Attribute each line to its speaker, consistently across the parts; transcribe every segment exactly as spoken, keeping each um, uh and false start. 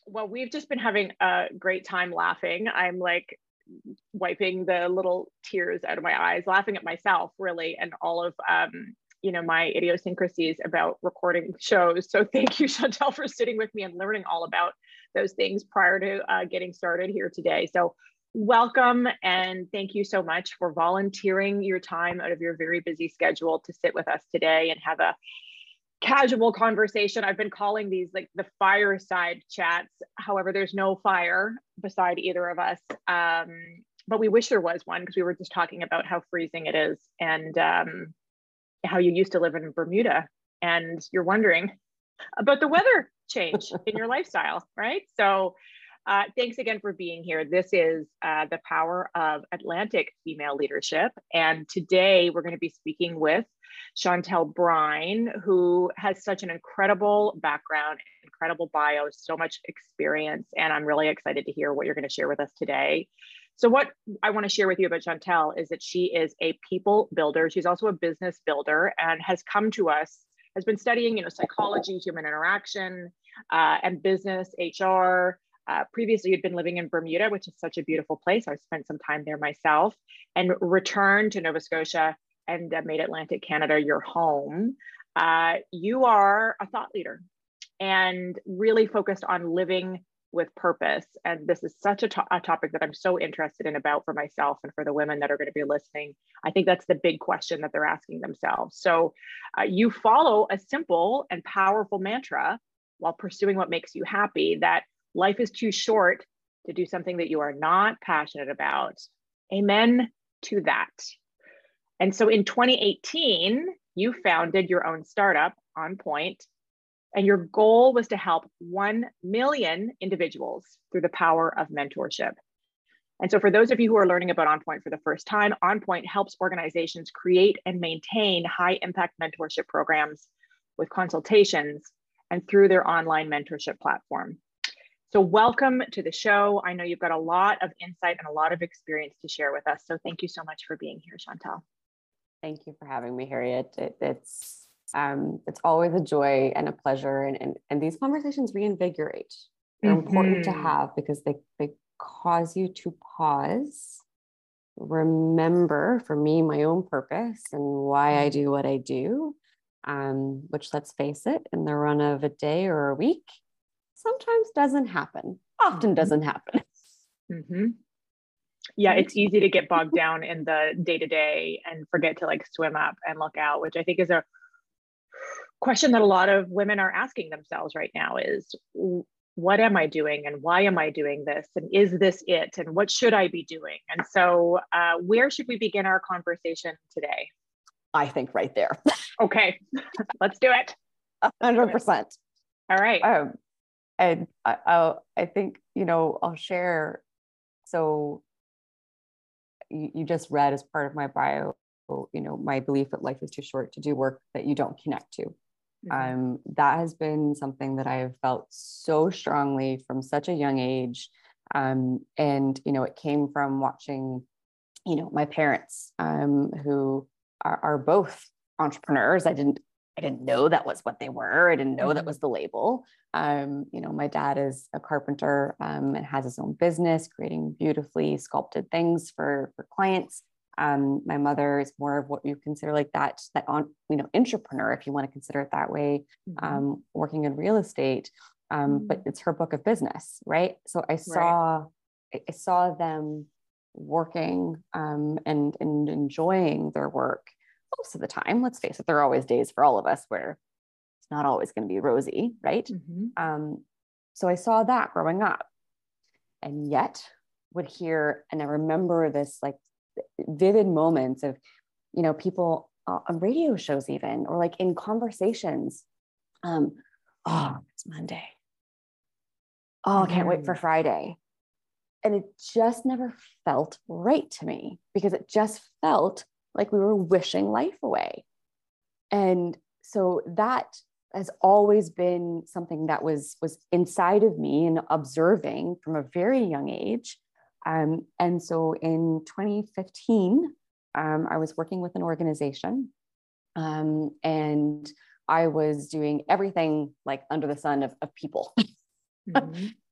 Speaker 1: Well, we've just been having a great time laughing. I'm like wiping the little tears out of my eyes, laughing at myself, really, and all of um, you know, my idiosyncrasies about recording shows. So thank you, Chantel, for sitting with me and learning all about those things prior to uh, getting started here today. So welcome, and thank you so much for volunteering your time out of your very busy schedule to sit with us today and have a casual conversation. I've been calling these like the fireside chats. However, there's no fire beside either of us. Um, but we wish there was one, because we were just talking about how freezing it is, and um, how you used to live in Bermuda, and you're wondering about the weather change in your lifestyle, right? So uh, thanks again for being here. This is uh, the power of Atlantic female leadership. And today we're going to be speaking with Chantel Brine, who has such an incredible background, incredible bio, so much experience. And I'm really excited to hear what you're going to share with us today. So what I want to share with you about Chantel is that she is a people builder. She's also a business builder, and has come to us, has been studying, you know, psychology, human interaction, uh, and business, H R. Uh, previously, you'd been living in Bermuda, which is such a beautiful place. I've spent some time there myself, and returned to Nova Scotia and uh, made Atlantic Canada your home. Uh, you are a thought leader and really focused on living with purpose. And this is such a, to a topic that I'm so interested in about for myself and for the women that are going to be listening. I think that's the big question that they're asking themselves. So uh, you follow a simple and powerful mantra while pursuing what makes you happy, that life is too short to do something that you are not passionate about. Amen to that. And so in twenty eighteen, you founded your own startup, On Point, and your goal was to help one million individuals through the power of mentorship. And so for those of you who are learning about On Point for the first time, On Point helps organizations create and maintain high impact mentorship programs with consultations and through their online mentorship platform. So welcome to the show. I know you've got a lot of insight and a lot of experience to share with us. So thank you so much for being here, Chantel.
Speaker 2: Thank you for having me, Harriet. It, it's um, it's always a joy and a pleasure, and and, and these conversations reinvigorate. They're mm-hmm. important to have because they they cause you to pause, remember, for me, my own purpose and why I do what I do. Um, which, let's face it, in the run of a day or a week, sometimes doesn't happen. Often doesn't happen.
Speaker 1: Mm-hmm. Yeah, it's easy to get bogged down in the day-to-day and forget to like swim up and look out, which I think is a question that a lot of women are asking themselves right now is, what am I doing and why am I doing this? And is this it? And what should I be doing? And so uh, where should we begin our conversation today?
Speaker 2: I think right there.
Speaker 1: Okay, let's do it.
Speaker 2: one hundred percent.
Speaker 1: All right.
Speaker 2: Um, and I, I'll, I think, you know, I'll share. So you, you just read as part of my bio, you know, my belief that life is too short to do work that you don't connect to. Mm-hmm. Um, that has been something that I have felt so strongly from such a young age. Um, and, you know, it came from watching, you know, my parents, um, who are, are both entrepreneurs. I didn't, I didn't know that was what they were. I didn't know mm-hmm. that was the label. Um, you know, my dad is a carpenter, um, and has his own business, creating beautifully sculpted things for, for clients. Um, my mother is more of what you consider like that, that on, you know, entrepreneur, if you want to consider it that way, mm-hmm. um, working in real estate. Um, mm-hmm. But it's her book of business, right? So I saw, right. I saw them working, um, and, and enjoying their work most of the time. Let's face it, there are always days for all of us where it's not always going to be rosy, right? Mm-hmm. Um, so I saw that growing up, and yet would hear, and I remember this like vivid moments of, you know, people uh, on radio shows even, or like in conversations, um, oh, it's Monday. Oh, I can't mm-hmm. wait for Friday. And it just never felt right to me, because it just felt like we were wishing life away. And so that has always been something that was, was inside of me and observing from a very young age. Um, and so in twenty fifteen, um, I was working with an organization, um, and I was doing everything like under the sun of, of people. Mm-hmm.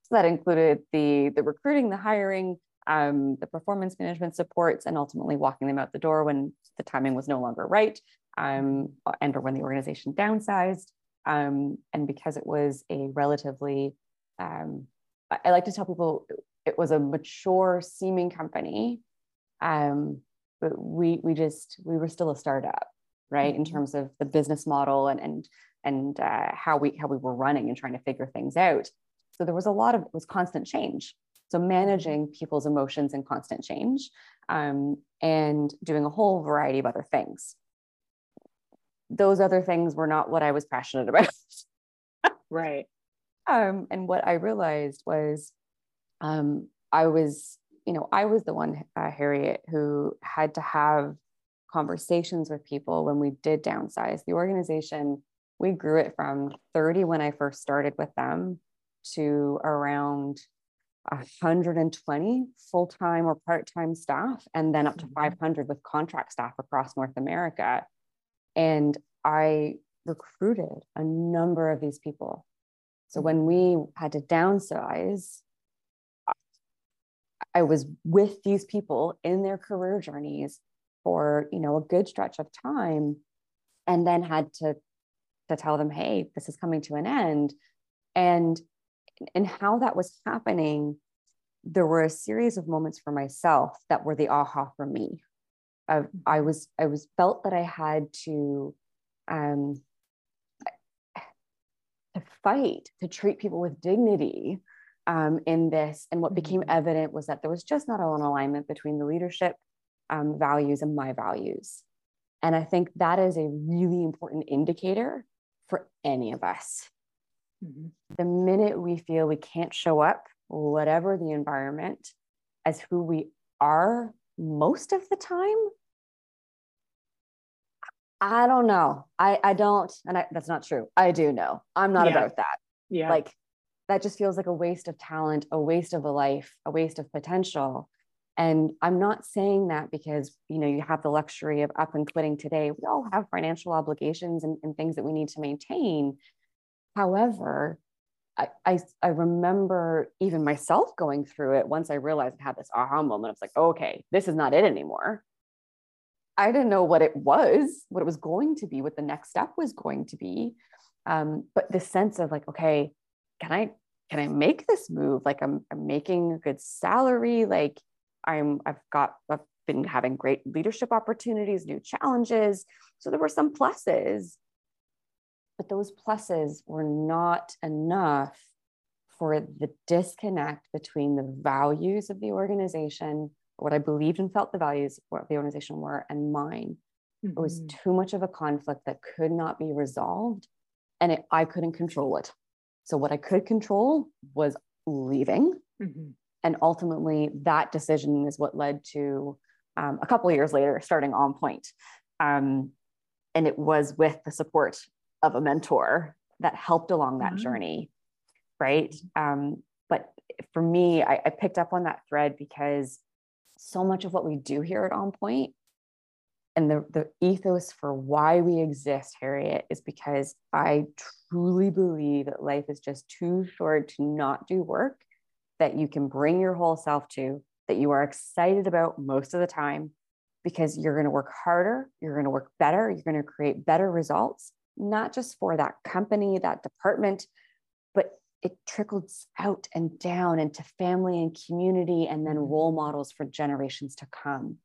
Speaker 2: So that included the, the recruiting, the hiring, um, the performance management supports, and ultimately walking them out the door when the timing was no longer right, um, and or when the organization downsized. Um, and because it was a relatively, um, I, I like to tell people it was a mature seeming company, um, but we we just we were still a startup, right? Mm-hmm. In terms of the business model and and and uh, how we how we were running and trying to figure things out. So there was a lot of it was constant change. So managing people's emotions and constant change, um, and doing a whole variety of other things. Those other things were not what I was passionate about.
Speaker 1: Right.
Speaker 2: Um, and what I realized was, um, I was, you know, I was the one, uh, Harriet, who had to have conversations with people when we did downsize the organization. We grew it from thirty when I first started with them to around one hundred twenty full-time or part-time staff, and then up to five hundred with contract staff across North America. And I recruited a number of these people. So when we had to downsize, I was with these people in their career journeys for, you know, a good stretch of time, and then had to, to tell them, hey, this is coming to an end. And, and how that was happening, there were a series of moments for myself that were the aha for me. Uh, I was, I was felt that I had to, um, to fight, to treat people with dignity, um, in this. And what became mm-hmm. evident was that there was just not an alignment between the leadership um, values and my values. And I think that is a really important indicator for any of us. Mm-hmm. The minute we feel we can't show up, whatever the environment, as who we are most of the time, I don't know. I, I don't, and I, that's not true. I do know. I'm not yeah. about that.
Speaker 1: Yeah.
Speaker 2: Like, that just feels like a waste of talent, a waste of a life, a waste of potential. And I'm not saying that because, you know, you have the luxury of up and quitting today. We all have financial obligations and, and things that we need to maintain. However, I, I, I remember even myself going through it once I realized I had this aha moment. I was like, okay, this is not it anymore. I didn't know what it was, what it was going to be, what the next step was going to be. Um, but the sense of like, okay, can I, can I make this move? Like I'm, I'm making a good salary. Like I'm, I've got, I've been having great leadership opportunities, new challenges. So there were some pluses, but those pluses were not enough for the disconnect between the values of the organization, what I believed and felt the values of what the organization were, and mine. Mm-hmm. It was too much of a conflict that could not be resolved, and it, I couldn't control it. So what I could control was leaving. Mm-hmm. And ultimately that decision is what led to um, a couple of years later, starting On Point. Um, and it was with the support of a mentor that helped along that mm-hmm. journey. Right. Um, but for me, I, I picked up on that thread because so much of what we do here at On Point and the, the ethos for why we exist, Harriet, is because I truly believe that life is just too short to not do work that you can bring your whole self to, that you are excited about most of the time, because you're going to work harder, you're going to work better, you're going to create better results, not just for that company, that department, but it trickles out and down into family and community, and then role models for generations to come.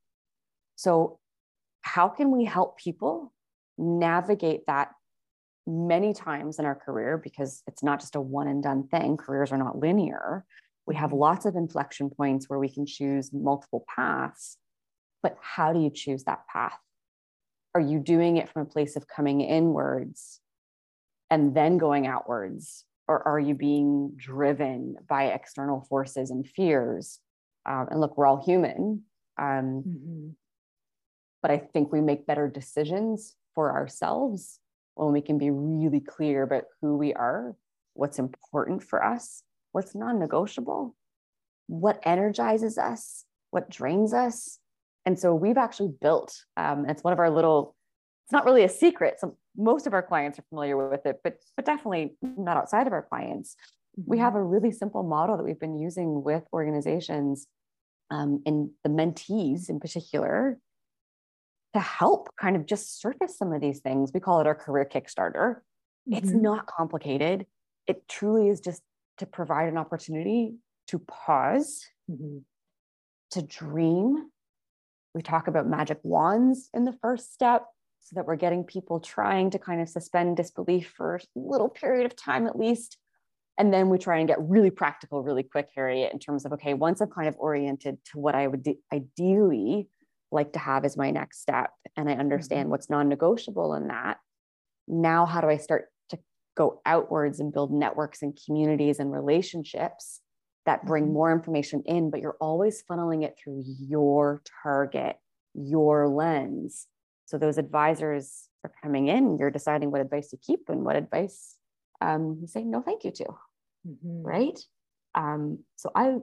Speaker 2: So how can we help people navigate that many times in our career? Because it's not just a one and done thing. Careers are not linear. We have lots of inflection points where we can choose multiple paths, but how do you choose that path? Are you doing it from a place of coming inwards and then going outwards? Or are you being driven by external forces and fears? Um, and look, we're all human. Um, mm-hmm. But I think we make better decisions for ourselves when we can be really clear about who we are, what's important for us, what's non-negotiable, what energizes us, what drains us. And so we've actually built, um, it's one of our little, it's not really a secret. So most of our clients are familiar with it, but, but definitely not outside of our clients. we have a really simple model that we've been using with organizations um, and the mentees in particular to help kind of just surface some of these things. We call it our career Kickstarter. Mm-hmm. It's not complicated. It truly is just to provide an opportunity to pause, mm-hmm. to dream. We talk about magic wands in the first step so that we're getting people trying to kind of suspend disbelief for a little period of time at least. And then we try and get really practical really quick, Harriet, in terms of, okay, once I've kind of oriented to what I would de- ideally like to have as my next step, and I understand mm-hmm. what's non-negotiable in that, now how do I start to go outwards and build networks and communities and relationships that bring mm-hmm. more information in, but you're always funneling it through your target, your lens. So those advisors are coming in, you're deciding what advice to keep and what advice um, you say no thank you to, mm-hmm. right? Um, so I,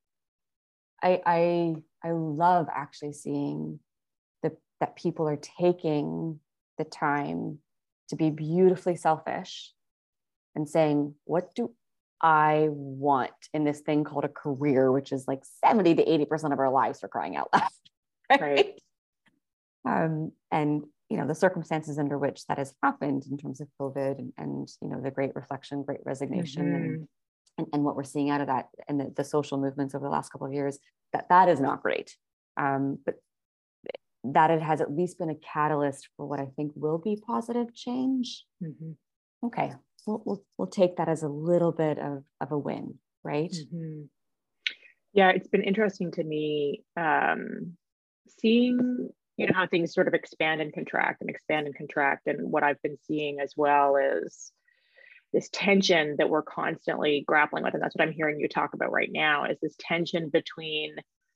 Speaker 2: I, I, I love actually seeing the, that people are taking the time to be beautifully selfish and saying, what do I want in this thing called a career, which is like seventy to eighty percent of our lives, for crying out loud. Right. right. Um, and, you know, the circumstances under which that has happened in terms of COVID and, and you know, the great reflection, great resignation mm-hmm. and, and, and what we're seeing out of that and the, the social movements over the last couple of years, that that is not great. Um, but that it has at least been a catalyst for what I think will be positive change. Mm-hmm. Okay. We'll, we'll, we'll take that as a little bit of, of a win, right?
Speaker 1: Mm-hmm. Yeah, it's been interesting to me um, seeing, you know, how things sort of expand and contract and expand and contract. And what I've been seeing as well is this tension that we're constantly grappling with. And that's what I'm hearing you talk about right now, is this tension between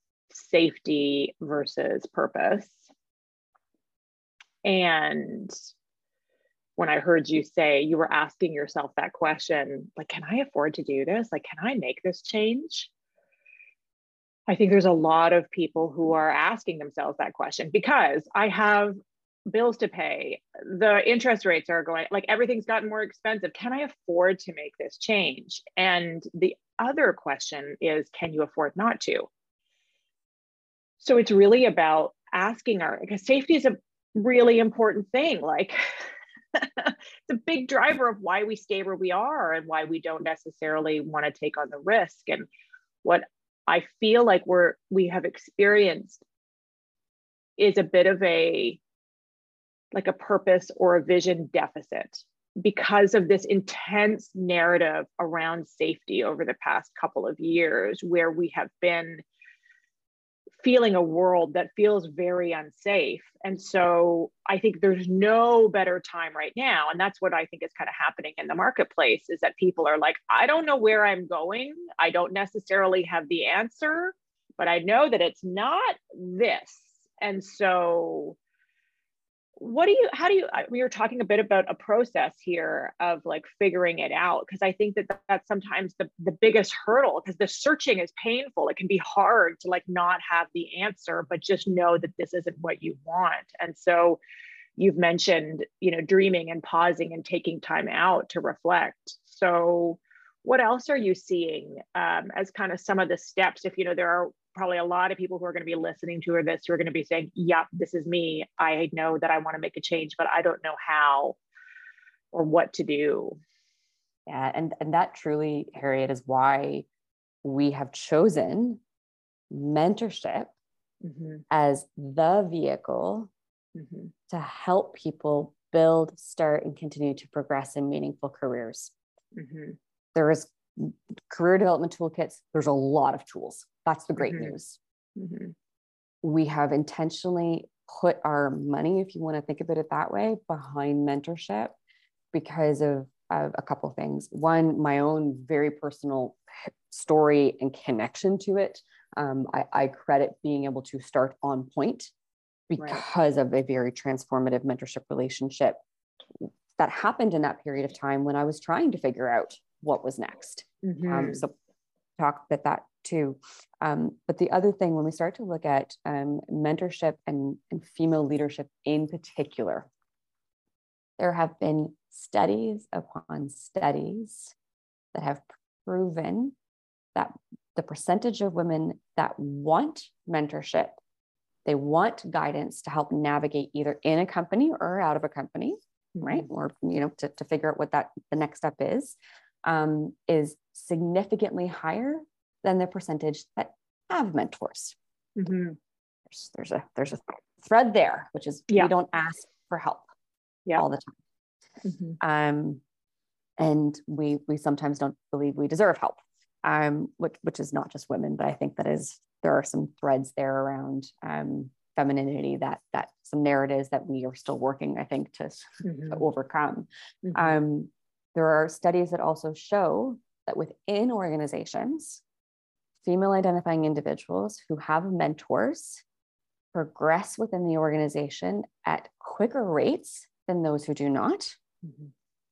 Speaker 1: safety versus purpose. And when I heard you say, you were asking yourself that question, like, can I afford to do this? Like, can I make this change? I think there's a lot of people who are asking themselves that question because I have bills to pay. The interest rates are going, like everything's gotten more expensive. Can I afford to make this change? And the other question is, can you afford not to? So it's really about asking our, because safety is a really important thing. Like, it's a big driver of why we stay where we are and why we don't necessarily want to take on the risk. And what I feel like we're we have experienced is a bit of a like a purpose or a vision deficit because of this intense narrative around safety over the past couple of years, where we have been feeling a world that feels very unsafe. And so I think there's no better time right now. And that's what I think is kind of happening in the marketplace, is that people are like, I don't know where I'm going. I don't necessarily have the answer, but I know that it's not this. And so what do you, how do you, we were talking a bit about a process here of like figuring it out. Cause I think that that's sometimes the, the biggest hurdle, because the searching is painful. It can be hard to like not have the answer, but just know that this isn't what you want. And so you've mentioned, you know, dreaming and pausing and taking time out to reflect. So what else are you seeing um, as kind of some of the steps? If, you know, there are probably a lot of people who are going to be listening to or this, who are going to be saying, yep, this is me. I know that I want to make a change, but I don't know how or what to do.
Speaker 2: Yeah. And, and that truly, Harriet, is why we have chosen mentorship mm-hmm. as the vehicle mm-hmm. to help people build, start, and continue to progress in meaningful careers. Mm-hmm. There is career development toolkits. There's a lot of tools. That's the great mm-hmm. news. Mm-hmm. We have intentionally put our money, if you want to think about it that way, behind mentorship because of, of a couple of things. One, my own very personal story and connection to it. Um, I, I credit being able to start on point because right. of a very transformative mentorship relationship that happened in that period of time when I was trying to figure out what was next. Mm-hmm. Um, so talk about that too. Um, but the other thing, when we start to look at um, mentorship and, and female leadership in particular, there have been studies upon studies that have proven that the percentage of women that want mentorship, they want guidance to help navigate either in a company or out of a company, mm-hmm. right? Or, you know, to, to figure out what that the next step is, um, is significantly higher than the percentage that have mentors. Mm-hmm. There's, there's a there's a thread there, which is yeah. we don't ask for help yeah. all the time. Mm-hmm. Um, and we we sometimes don't believe we deserve help, um, which which is not just women, but I think that is there are some threads there around um, femininity that that some narratives that we are still working, I think, to, mm-hmm. to overcome. Mm-hmm. Um, there are studies that also show that within organizations, female identifying individuals who have mentors progress within the organization at quicker rates than those who do not, mm-hmm.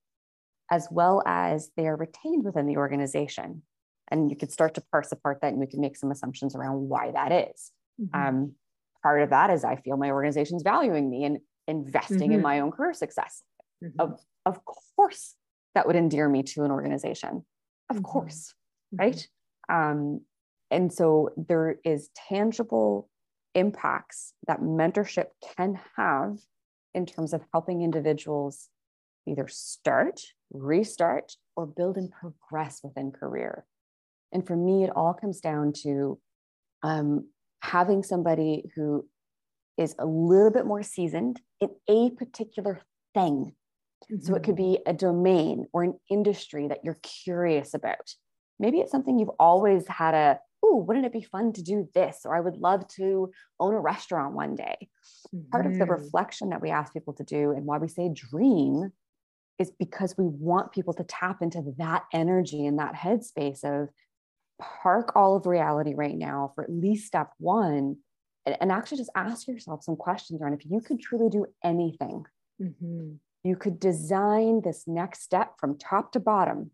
Speaker 2: as well as they are retained within the organization. And you could start to parse apart that, and we can make some assumptions around why that is. Mm-hmm. Um, part of that is I feel my organization's valuing me and investing mm-hmm. in my own career success. Mm-hmm. Of, of course, that would endear me to an organization. Of mm-hmm. course, mm-hmm. right? Um, and so there is tangible impacts that mentorship can have in terms of helping individuals either start, restart, or build and progress within career. And for me, it all comes down to um, having somebody who is a little bit more seasoned in a particular thing. Mm-hmm. So it could be a domain or an industry that you're curious about. Maybe it's something you've always had a, oh, wouldn't it be fun to do this? Or I would love to own a restaurant one day. Mm-hmm. Part of the reflection that we ask people to do and why we say dream is because we want people to tap into that energy and that headspace of park all of reality right now for at least step one, and, and actually just ask yourself some questions around if you could truly do anything, mm-hmm. you could design this next step from top to bottom.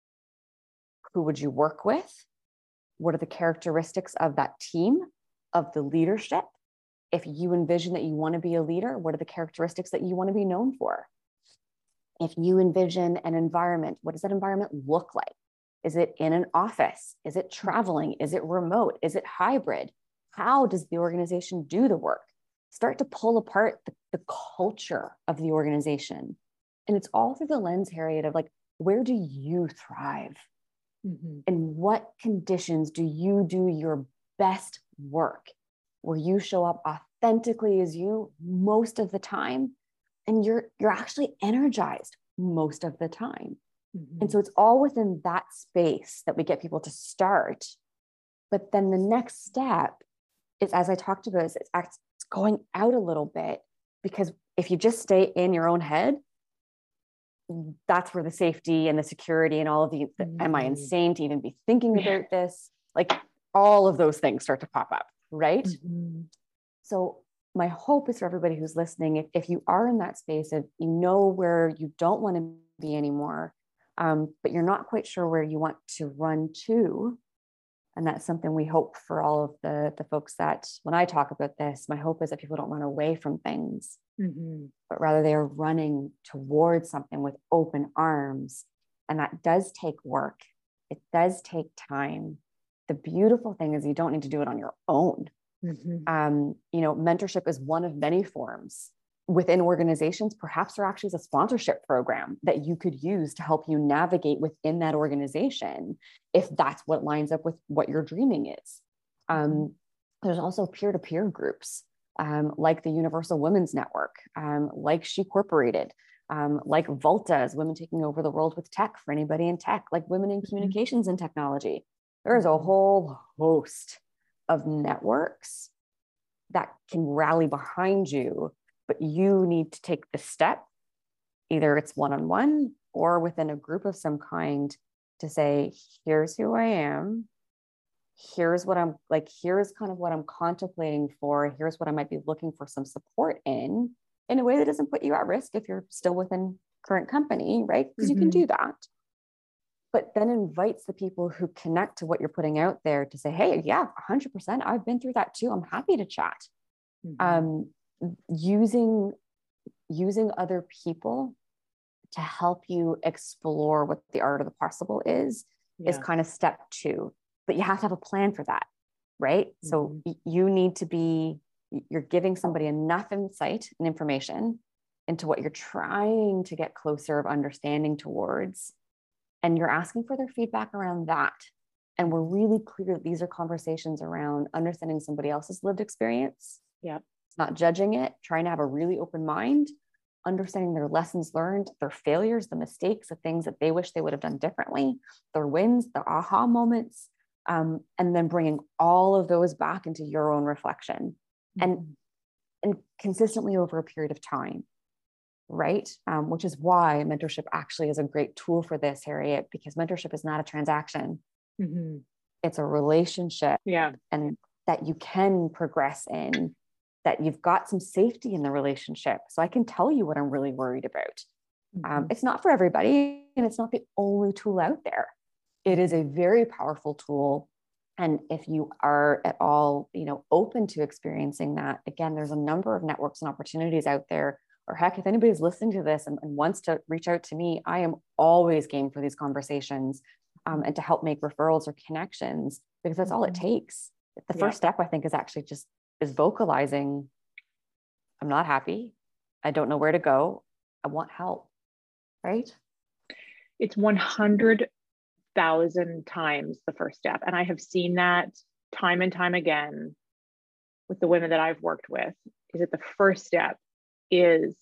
Speaker 2: Who would you work with? What are the characteristics of that team, of the leadership? If you envision that you want to be a leader, what are the characteristics that you want to be known for? If you envision an environment, what does that environment look like? Is it in an office? Is it traveling? Is it remote? Is it hybrid? How does the organization do the work? Start to pull apart the, the culture of the organization. And it's all through the lens, Harriet, of like, where do you thrive? Mm-hmm. And what conditions do you do your best work, where you show up authentically as you most of the time, and you're you're actually energized most of the time. Mm-hmm. And so it's all within that space that we get people to start. But then the next step is, as I talked about, is it's, it's going out a little bit, because if you just stay in your own head, that's where the safety and the security and all of the, the mm-hmm. am I insane to even be thinking about yeah. this? Like all of those things start to pop up, right? Mm-hmm. So my hope is for everybody who's listening, if, if you are in that space of, you know, where you don't want to be anymore, um, but you're not quite sure where you want to run to. And that's something we hope for all of the, the folks that, when I talk about this, my hope is that people don't run away from things, mm-hmm. but rather they are running towards something with open arms. And that does take work. It does take time. The beautiful thing is you don't need to do it on your own. Mm-hmm. Um, you know, mentorship is one of many forms within organizations. Perhaps there actually is a sponsorship program that you could use to help you navigate within that organization, if that's what lines up with what your dreaming is. Um, there's also peer-to-peer groups, um, like the Universal Women's Network, um, like She Corporated, um, like Volta's Women Taking Over the World with Tech for anybody in tech, like Women in Communications and Technology. There's a whole host of networks that can rally behind you, but you need to take the step. Either it's one-on-one or within a group of some kind to say, here's who I am. Here's what I'm like, here's kind of what I'm contemplating for. Here's what I might be looking for some support in, in a way that doesn't put you at risk if you're still within current company, right? Because mm-hmm. you can do that. But then invites the people who connect to what you're putting out there to say, hey, yeah, one hundred percent. I've been through that too. I'm happy to chat. Mm-hmm. Um, using, using other people to help you explore what the art of the possible is, yeah. is kind of step two, but you have to have a plan for that, right? Mm-hmm. So y- you need to be, you're giving somebody enough insight and information into what you're trying to get closer of understanding towards, and you're asking for their feedback around that. And we're really clear that these are conversations around understanding somebody else's lived experience.
Speaker 1: Yeah.
Speaker 2: Not judging it, trying to have a really open mind, understanding their lessons learned, their failures, the mistakes, the things that they wish they would have done differently, their wins, their aha moments, um, and then bringing all of those back into your own reflection, mm-hmm. and, and consistently over a period of time. Right. Um, which is why mentorship actually is a great tool for this, Harriet, because mentorship is not a transaction.
Speaker 1: Mm-hmm.
Speaker 2: It's a relationship.
Speaker 1: Yeah.
Speaker 2: And that you can progress in, that you've got some safety in the relationship. So I can tell you what I'm really worried about. Mm-hmm. Um, it's not for everybody, and it's not the only tool out there. It is a very powerful tool. And if you are at all, you know, open to experiencing that, again, there's a number of networks and opportunities out there. Or heck, if anybody's listening to this and, and wants to reach out to me, I am always game for these conversations, um, and to help make referrals or connections, because that's all it takes. The yeah. first step, I think, is actually just is vocalizing, I'm not happy. I don't know where to go. I want help, right?
Speaker 1: It's one hundred thousand times the first step. And I have seen that time and time again with the women that I've worked with, is that the first step is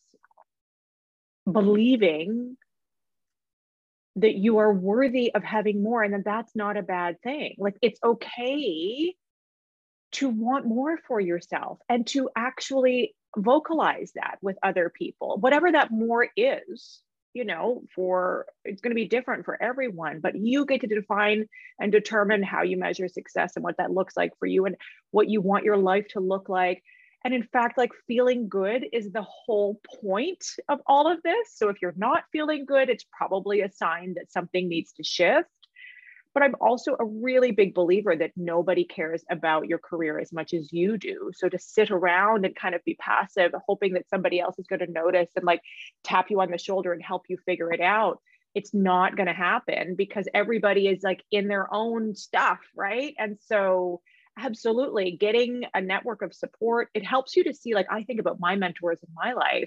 Speaker 1: believing that you are worthy of having more, and that that's not a bad thing. Like, it's okay to want more for yourself and to actually vocalize that with other people, whatever that more is. You know, for it's going to be different for everyone, but you get to define and determine how you measure success and what that looks like for you and what you want your life to look like. And in fact, like, feeling good is the whole point of all of this. So if you're not feeling good, it's probably a sign that something needs to shift. But I'm also a really big believer that nobody cares about your career as much as you do. So to sit around and kind of be passive, hoping that somebody else is going to notice and like tap you on the shoulder and help you figure it out, it's not going to happen, because everybody is like in their own stuff, right? And so absolutely, getting a network of support, it helps you to see, like, I think about my mentors in my life,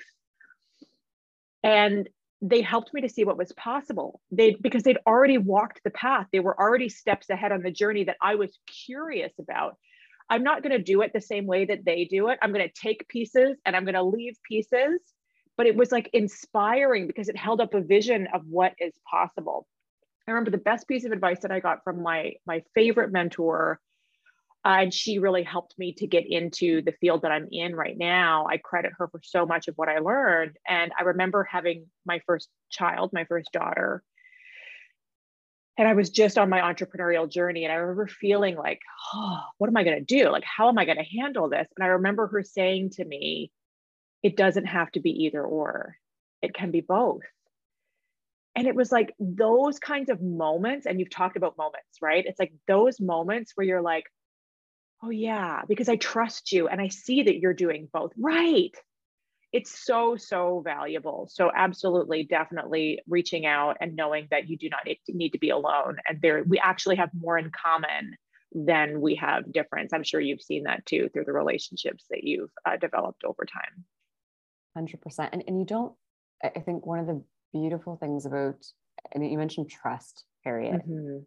Speaker 1: and they helped me to see what was possible. They, because they'd already walked the path. They were already steps ahead on the journey that I was curious about. I'm not going to do it the same way that they do it. I'm going to take pieces and I'm going to leave pieces, but it was like inspiring because it held up a vision of what is possible. I remember the best piece of advice that I got from my, my favorite mentor, Uh, and she really helped me to get into the field that I'm in right now. I credit her for so much of what I learned. And I remember having my first child, my first daughter, and I was just on my entrepreneurial journey. And I remember feeling like, oh, what am I going to do? Like, how am I going to handle this? And I remember her saying to me, it doesn't have to be either or, it can be both. And it was like those kinds of moments, and you've talked about moments, right? It's like those moments where you're like, oh yeah, because I trust you and I see that you're doing both. Right. It's so, so valuable. So absolutely, definitely reaching out and knowing that you do not need to be alone. And there, we actually have more in common than we have difference. I'm sure you've seen that too, through the relationships that you've uh, developed over time.
Speaker 2: one hundred percent. And, and you don't, I think one of the beautiful things about, and you mentioned trust, Harriet, mm-hmm.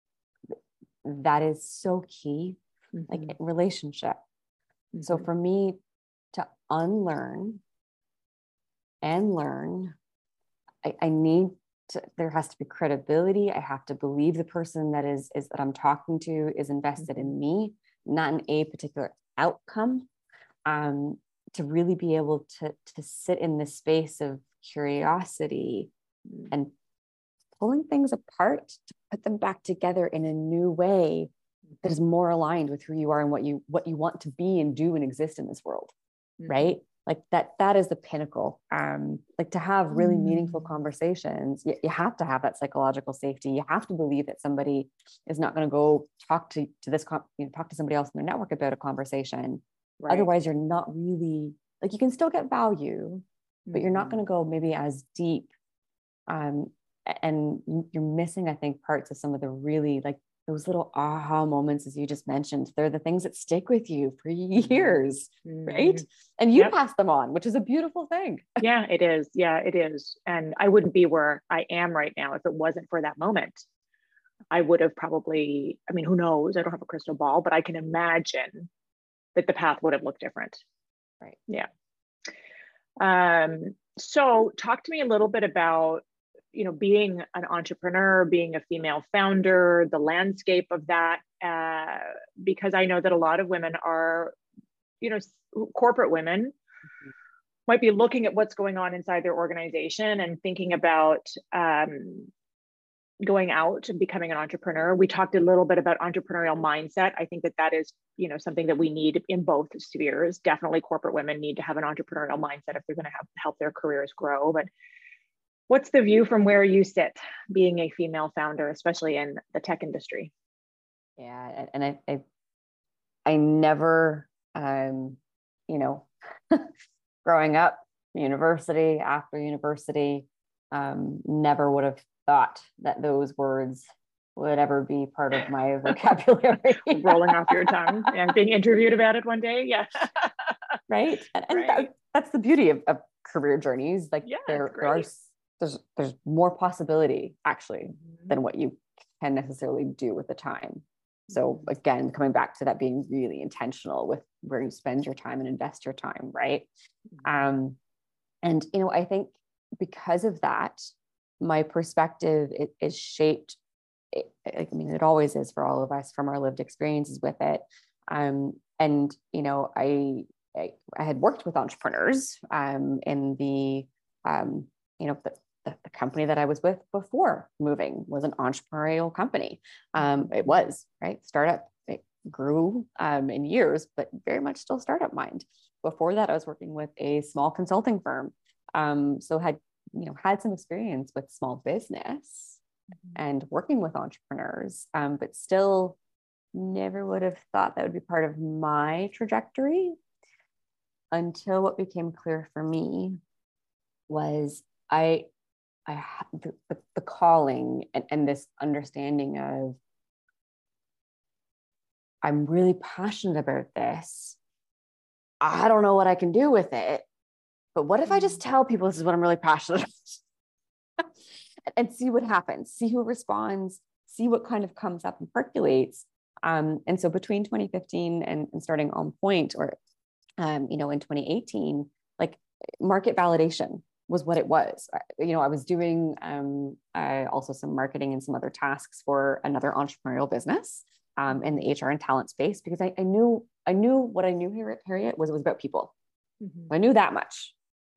Speaker 2: that is so key. Mm-hmm. Like relationship. Mm-hmm. So for me to unlearn and learn, I, I need to, there has to be credibility. I have to believe the person that is, is that I'm talking to is invested mm-hmm. in me, not in a particular outcome. Um, to really be able to, to sit in this space of curiosity mm-hmm. and pulling things apart to put them back together in a new way that is more aligned with who you are and what you what you want to be and do and exist in this world, mm-hmm. right? Like that that is the pinnacle. Um, like to have really mm-hmm. meaningful conversations, you, you have to have that psychological safety. You have to believe that somebody is not going to go talk to to this you know, talk to somebody else in their network about a conversation. Right. Otherwise, you're not really like you can still get value, mm-hmm. but you're not going to go maybe as deep. Um, and you're missing, I think, parts of some of the really like those little aha moments, as you just mentioned. They're the things that stick with you for years, mm-hmm. right? And you yep. pass them on, which is a beautiful thing.
Speaker 1: Yeah, it is. Yeah, it is. And I wouldn't be where I am right now if it wasn't for that moment. I would have probably, I mean, who knows? I don't have a crystal ball, but I can imagine that the path would have looked different.
Speaker 2: Right.
Speaker 1: Yeah. Um, so talk to me a little bit about, you know, being an entrepreneur, being a female founder, the landscape of that, uh, because I know that a lot of women are, you know, corporate women mm-hmm. might be looking at what's going on inside their organization and thinking about um, going out and becoming an entrepreneur. We talked a little bit about entrepreneurial mindset. I think that that is, you know, something that we need in both spheres. Definitely corporate women need to have an entrepreneurial mindset if they're going to have help their careers grow. But what's the view from where you sit, being a female founder, especially in the tech industry?
Speaker 2: Yeah, and I, I, I never, um, you know, growing up, university, after university, um, never would have thought that those words would ever be part of my vocabulary.
Speaker 1: Rolling off your tongue and being interviewed about it one day. Yeah.
Speaker 2: Right. And, and right. That, that's the beauty of, of career journeys. Like
Speaker 1: yeah,
Speaker 2: there, there are There's, there's more possibility actually mm-hmm. than what you can necessarily do with the time. So again, coming back to that being really intentional with where you spend your time and invest your time, right? Mm-hmm. Um, and, you know, I think because of that, my perspective it, is shaped, it, I mean, it always is for all of us from our lived experiences with it. Um, and, you know, I, I, I had worked with entrepreneurs um, in the, um, you know, the, The, the company that I was with before moving was an entrepreneurial company. Um, it was, right? Startup, it grew um, in years, but very much still startup mind. Before that, I was working with a small consulting firm. Um, so had, you know, had some experience with small business mm-hmm. and working with entrepreneurs, um, but still never would have thought that would be part of my trajectory until what became clear for me was I, I the, the, the calling and, and this understanding of I'm really passionate about this. I don't know what I can do with it, but what if I just tell people this is what I'm really passionate about and see what happens, see who responds, see what kind of comes up and percolates. Um, and so between twenty fifteen and, and starting On Point, or um, you know, in twenty eighteen, like market validation was what it was. You know, I was doing um, uh, also some marketing and some other tasks for another entrepreneurial business um, in the H R and talent space, because I, I knew I knew what I knew here at Harriet was it was about people. Mm-hmm. I knew that much,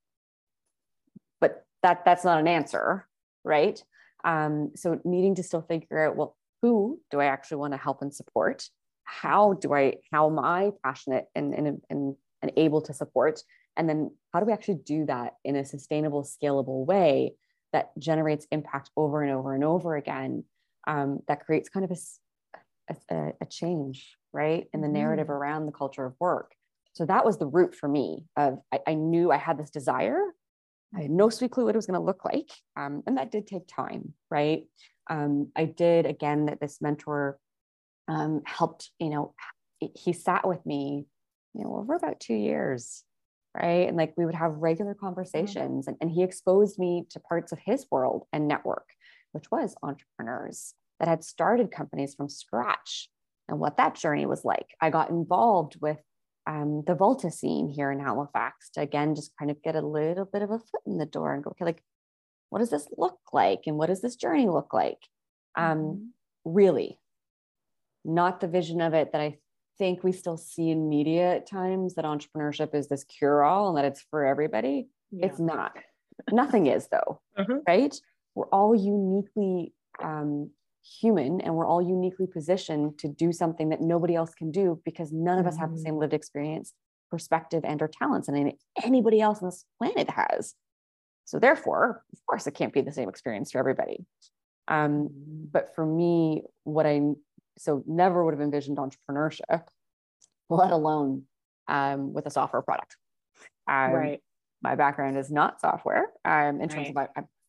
Speaker 2: but that that's not an answer, right? Um, so needing to still figure out, well, who do I actually want to help and support? How do I? How am I passionate and and and, and able to support? And then how do we actually do that in a sustainable, scalable way that generates impact over and over and over again, um, that creates kind of a, a, a change, right? In the mm-hmm. narrative around the culture of work. So that was the root for me of, I, I knew I had this desire. I had no sweet clue what it was going to look like. Um, and that did take time, right? Um, I did, again, that this mentor um, helped, you know, he sat with me, you know, over about two years. Right. And like we would have regular conversations, and, and he exposed me to parts of his world and network, which was entrepreneurs that had started companies from scratch and what that journey was like. I got involved with um, the Volta scene here in Halifax to, again, just kind of get a little bit of a foot in the door and go, okay, like, what does this look like? And what does this journey look like? Um, mm-hmm. Really, not the vision of it that I think we still see in media at times, that entrepreneurship is this cure-all and that it's for everybody. Yeah. It's not. Nothing is, though, uh-huh. right? We're all uniquely um, human, and we're all uniquely positioned to do something that nobody else can do, because none of mm-hmm. us have the same lived experience, perspective, and or talents than anybody else on this planet has. So therefore, of course, it can't be the same experience for everybody. Um, mm-hmm. But for me, what I So never would have envisioned entrepreneurship, let alone um, with a software product. Um,
Speaker 1: right.
Speaker 2: My background is not software. Um, in terms
Speaker 1: right.
Speaker 2: of, I, I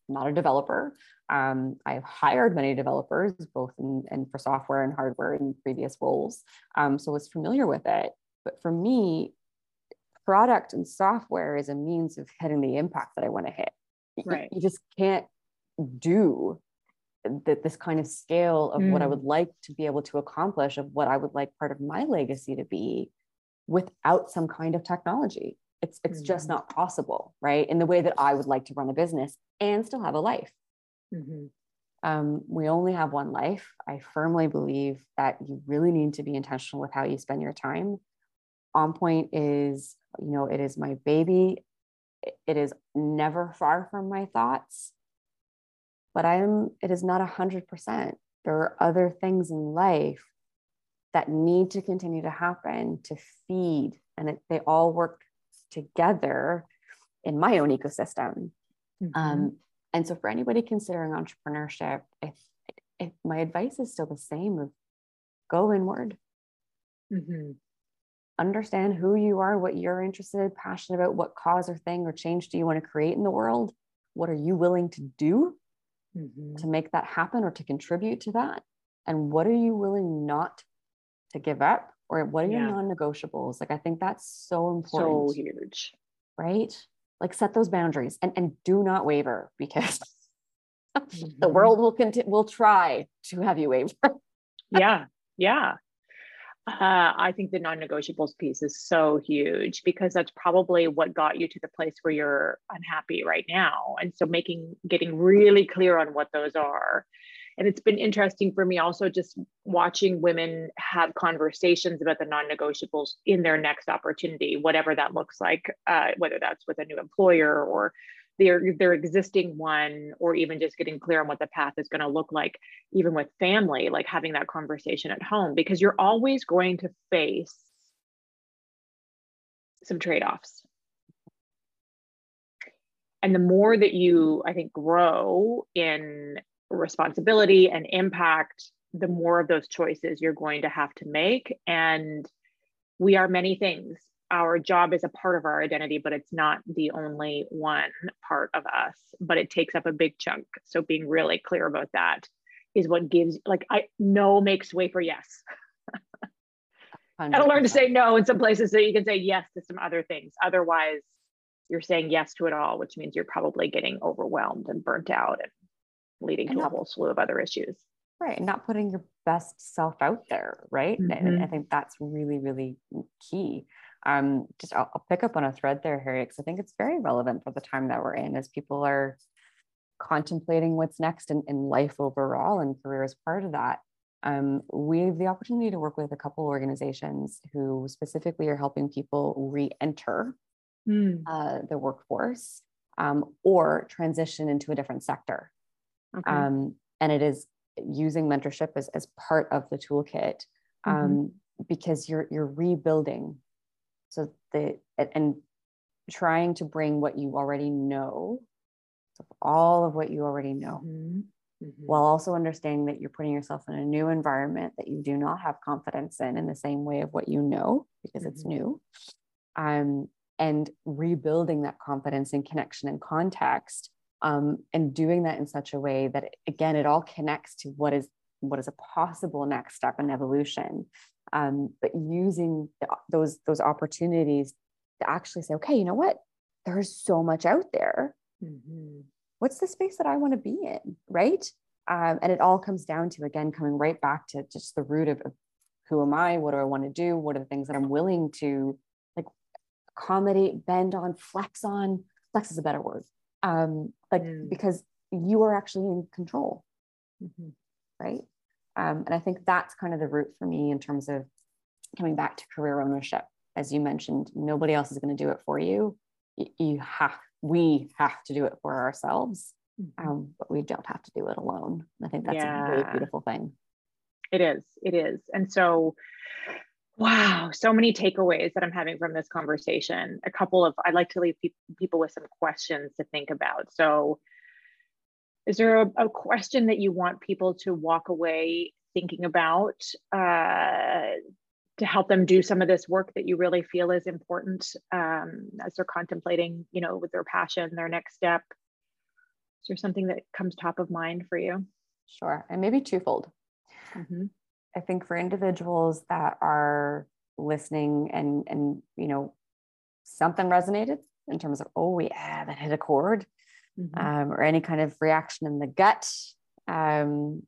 Speaker 2: not a developer. Um, I've hired many developers, both in, in for software and hardware in previous roles. Um, so I was familiar with it. But for me, product and software is a means of hitting the impact that I want to hit.
Speaker 1: Right.
Speaker 2: You, you just can't do that this kind of scale of mm. what I would like to be able to accomplish, of what I would like part of my legacy to be, without some kind of technology. It's it's mm-hmm. just not possible, right? In the way that I would like to run a business and still have a life. Mm-hmm. Um, we only have one life. I firmly believe that you really need to be intentional with how you spend your time. On Point is, you know, it is my baby. It is never far from my thoughts, but I am, it is not a hundred percent. There are other things in life that need to continue to happen to feed, and it, they all work together in my own ecosystem. Mm-hmm. Um, and so for anybody considering entrepreneurship, if, if my advice is still the same of go inward, mm-hmm. understand who you are, what you're interested, passionate about, what cause or thing or change do you want to create in the world? What are you willing to do mm-hmm. to make that happen or to contribute to that? And what are you willing not to give up? Or what are yeah. your non-negotiables? Like, I think that's so important.
Speaker 1: So huge.
Speaker 2: Right? Like, set those boundaries and, and do not waver, because mm-hmm. the world will continue, will try to have you waver.
Speaker 1: yeah. Yeah. Uh, I think the non-negotiables piece is so huge, because that's probably what got you to the place where you're unhappy right now. And so making, getting really clear on what those are. And it's been interesting for me also just watching women have conversations about the non-negotiables in their next opportunity, whatever that looks like, uh, whether that's with a new employer or their, their existing one, or even just getting clear on what the path is going to look like, even with family, like having that conversation at home, because you're always going to face some trade-offs. And the more that you, I think, grow in responsibility and impact, the more of those choices you're going to have to make. And we are many things. Our job is a part of our identity, but it's not the only one part of us, but it takes up a big chunk. So being really clear about that is what gives, like, I no makes way for yes. Gotta learn to say no in some places so you can say yes to some other things. Otherwise, you're saying yes to it all, which means you're probably getting overwhelmed and burnt out and leading and to not, a whole slew of other issues.
Speaker 2: Right. And not putting your best self out there. Right. Mm-hmm. And I think that's really, really key. Um, just I'll, I'll pick up on a thread there, Harriet, because I think it's very relevant for the time that we're in, as people are contemplating what's next in, in life overall, and career as part of that. Um, we have the opportunity to work with a couple organizations who specifically are helping people re-enter mm. uh, the workforce um, or transition into a different sector. Okay. Um, and it is using mentorship as, as part of the toolkit, um, mm-hmm. because you're you're rebuilding. So the and trying to bring what you already know, so all of what you already know, mm-hmm. Mm-hmm. while also understanding that you're putting yourself in a new environment that you do not have confidence in, in the same way of what you know, because mm-hmm. it's new, um, and rebuilding that confidence and connection and context. Um, and doing that in such a way that, again, it all connects to what is what is a possible next step in evolution. Um, but using the, those those opportunities to actually say, okay, you know what? There's so much out there. Mm-hmm. What's the space that I want to be in, right? Um, and it all comes down to, again, coming right back to just the root of, of who am I? What do I want to do? What are the things that I'm willing to like accommodate, bend on, flex on? Flex is a better word. Um, like, mm. because you are actually in control, mm-hmm. right? Um, and I think that's kind of the root for me in terms of coming back to career ownership. As you mentioned, nobody else is going to do it for you. You, you have, we have to do it for ourselves, mm-hmm. um, but we don't have to do it alone. I think that's yeah. a really beautiful thing.
Speaker 1: It is, it is. And so, wow, so many takeaways that I'm having from this conversation. A couple of, I'd like to leave pe- people with some questions to think about. So is there a, a question that you want people to walk away thinking about uh, to help them do some of this work that you really feel is important um, as they're contemplating, you know, with their passion, their next step? Is there something that comes top of mind for you?
Speaker 2: Sure. And maybe twofold.
Speaker 1: Mm-hmm.
Speaker 2: I think for individuals that are listening and, and, you know, something resonated in terms of, oh yeah, that hit a chord, mm-hmm. um, or any kind of reaction in the gut, um,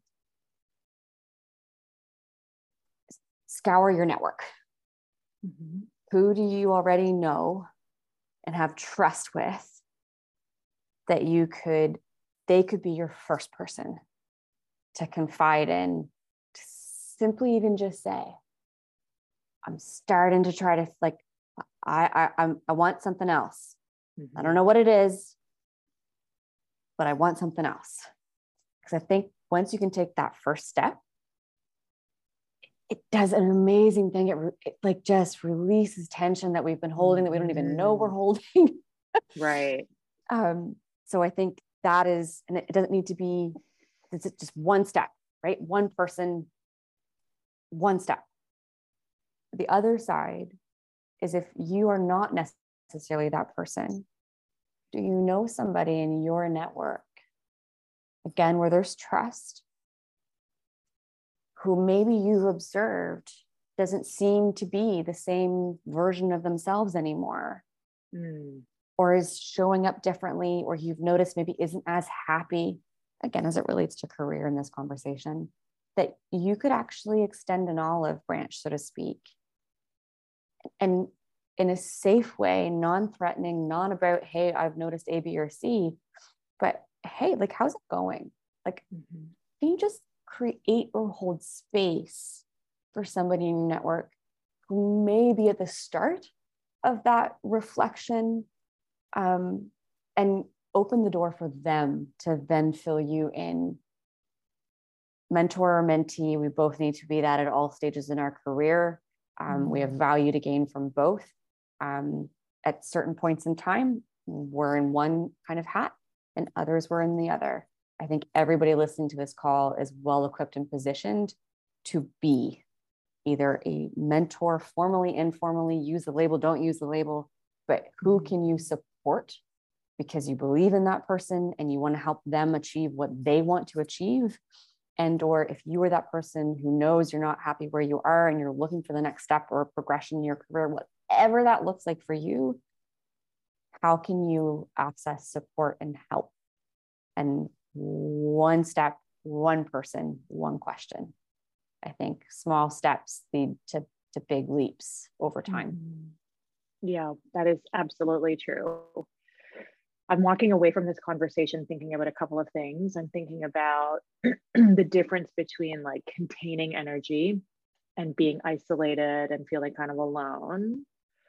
Speaker 2: scour your network. Mm-hmm. Who do you already know and have trust with that you could, they could be your first person to confide in, to simply even just say, I'm starting to try to like, I, I, I'm, I want something else. Mm-hmm. I don't know what it is, but I want something else. Because I think once you can take that first step, it does an amazing thing. It, re- it like just releases tension that we've been holding, that we don't even know we're holding.
Speaker 1: Right.
Speaker 2: Um, so I think that is, and it, it doesn't need to be, it's just one step, right? One person, one step. The other side is if you are not necessarily that person, do you know somebody in your network, again, where there's trust, who maybe you've observed doesn't seem to be the same version of themselves anymore, mm. or is showing up differently, or you've noticed maybe isn't as happy, again, as it relates to career in this conversation, that you could actually extend an olive branch, so to speak, and in a safe way, non-threatening, not about, hey, I've noticed A, B, or C, but hey, like, how's it going? Like, mm-hmm. can you just create or hold space for somebody in your network who may be at the start of that reflection, um, and open the door for them to then fill you in. Mentor or mentee, we both need to be that at all stages in our career. Um, mm-hmm. We have value to gain from both. Um, at certain points in time, we're in one kind of hat and others were in the other. I think everybody listening to this call is well equipped and positioned to be either a mentor, formally, informally, use the label, don't use the label, but who can you support because you believe in that person and you want to help them achieve what they want to achieve. And, or if you are that person who knows you're not happy where you are and you're looking for the next step or progression in your career, whatever that looks like for you, how can you access support and help? And one step, one person, one question. I think small steps lead to, to big leaps over time.
Speaker 1: Yeah, that is absolutely true. I'm walking away from this conversation thinking about a couple of things. I'm thinking about the difference between like containing energy and being isolated and feeling kind of alone,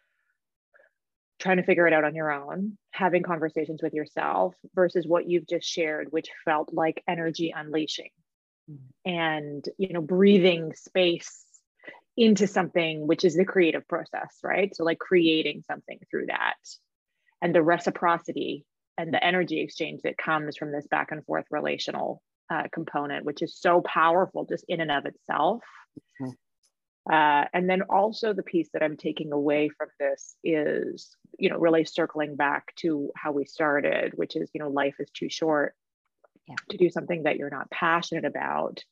Speaker 1: trying to figure it out on your own, having conversations with yourself versus what you've just shared, which felt like energy unleashing mm-hmm. and, you know, breathing space into something, which is the creative process, right? So like creating something through that and the reciprocity and the energy exchange that comes from this back and forth relational uh, component, which is so powerful just in and of itself. Mm-hmm. Uh, and then also the piece that I'm taking away from this is, you know, really circling back to how we started, which is, you know, life is too short yeah. to do something that you're not passionate about.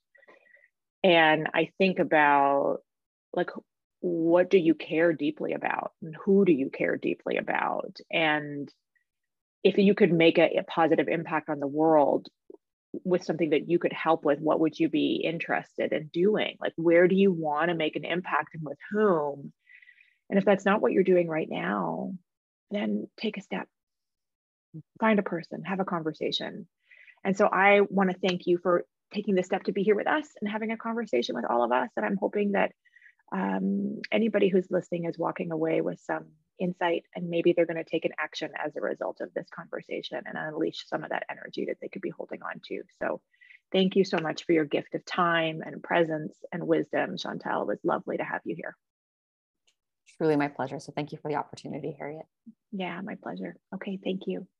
Speaker 1: And I think about like, what do you care deeply about and who do you care deeply about? And if you could make a, a positive impact on the world with something that you could help with, what would you be interested in doing? Like, where do you want to make an impact and with whom? And if that's not what you're doing right now, then take a step, find a person, have a conversation. And so I want to thank you for taking the step to be here with us and having a conversation with all of us. And I'm hoping that um, anybody who's listening is walking away with some insight, and maybe they're going to take an action as a result of this conversation and unleash some of that energy that they could be holding on to. So thank you so much for your gift of time and presence and wisdom, Chantel. It was lovely to have you here.
Speaker 2: Truly my pleasure. So thank you for the opportunity, Harriet.
Speaker 1: Yeah, my pleasure. Okay, thank you.